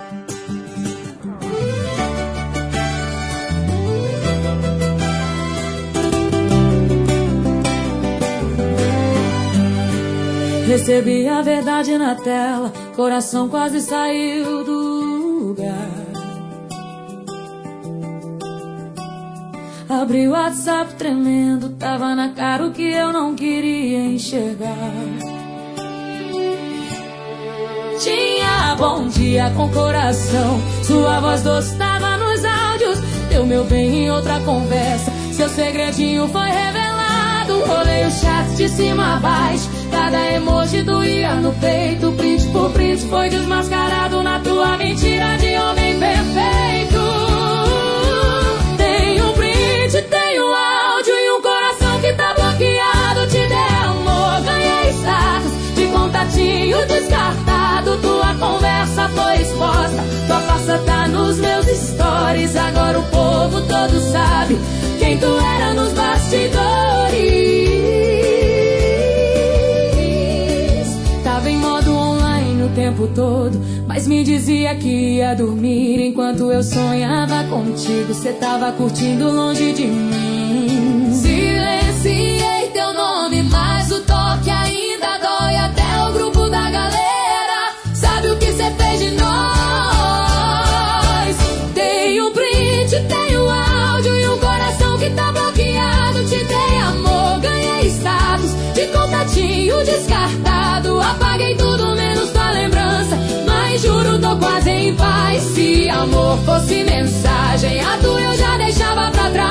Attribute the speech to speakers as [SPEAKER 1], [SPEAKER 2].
[SPEAKER 1] Recebi a verdade na tela, coração quase saiu do lugar. Abri o WhatsApp tremendo, tava na cara o que eu não queria enxergar. Tinha bom dia com coração, sua voz doce tava nos áudios. Deu meu bem em outra conversa, seu segredinho foi revelado. Rolei o chat de cima a baixo, cada emoji doía no peito. Print por print foi desmascarado na tua mentira de homem perfeito. Tem um print, tem um áudio e um coração que tá bloqueado. Te dei amor, ganhei status de contatinho descartado. Tua conversa foi exposta, tua farsa tá nos meus stories. Agora o povo todo sabe quem tu era nos bastidores. Tava em modo online o tempo todo, mas me dizia que ia dormir enquanto eu sonhava contigo. Cê tava curtindo longe de mim. Silenciei teu nome, mas o toque ainda dói. Até o grupo da galera sabe o que cê fez de nós. Tem um print, tem um áudio e um coração que tá bloqueado. Te dei amor, ganhei status de contatinho descartado. Apaguei tudo menos tua lembrança, mas juro tô quase em paz. Se amor fosse mensagem, a tua eu já deixava pra trás.